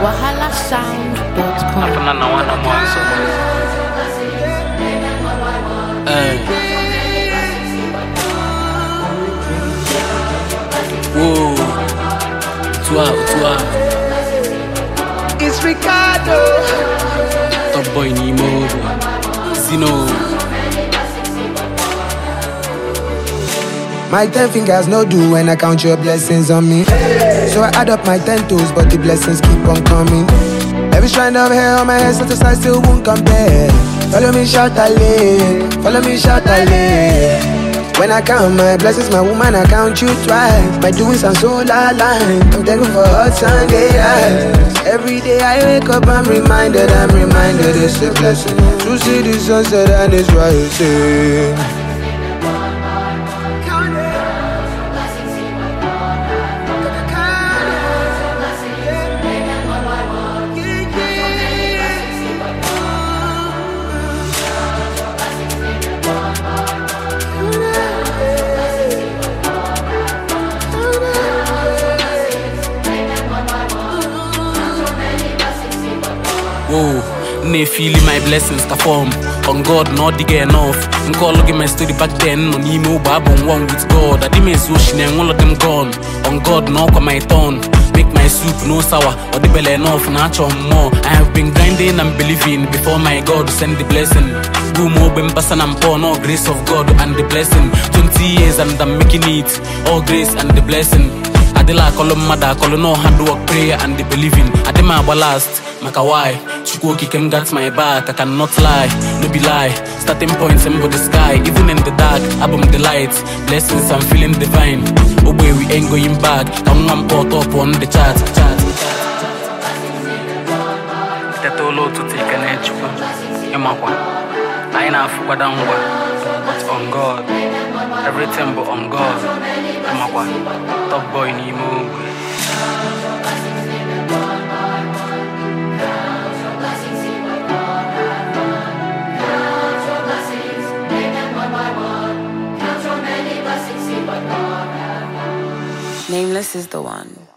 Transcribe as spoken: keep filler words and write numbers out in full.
wahala sound dot com. Hey. Whoa. Toi, toi. It's Ricardo. Top boy Nemo. Zino. My ten fingers no do when I count your blessings on me. So I add up my ten toes, but the blessings keep on coming. Every strand of hair on my head, such as I still won't compare. Follow me, shout Ale. Follow me, shout Ale. When I count my blessings, my woman, I count you twice. My doings are so aligned. I'm thankful for hot Sunday eyes. Every day I wake up, I'm reminded, I'm reminded it's a blessing to see the sunset and it's rising. Whoa, ne feeling my blessings perform. On God, not dig enough. And call looking my story back then. On email, Bible, one with God. I didn't ocean and all of them gone. On God, no come my turn. Make my soup no sour, or the belly enough, natural more. I have been grinding and believing before my God send the blessing. Go more ben person and poor, no grace of God and the blessing. Twenty years and I'm making it, all grace and the blessing. I did like call mother, call no hard work, prayer and the believing. I did my last. Maka why? Chukwuoki came got my back. I cannot lie, no be lie. Starting points in the sky, even in the dark. Album the lights, blessings I'm feeling divine. Oh boy, we ain't going back. Come on, put up on the chart. Chart. Tetolo to take an edge. Emakwa, I ain't for down but on God, everything but on God. Emakwa, top boy Nemo. Nameless is the one.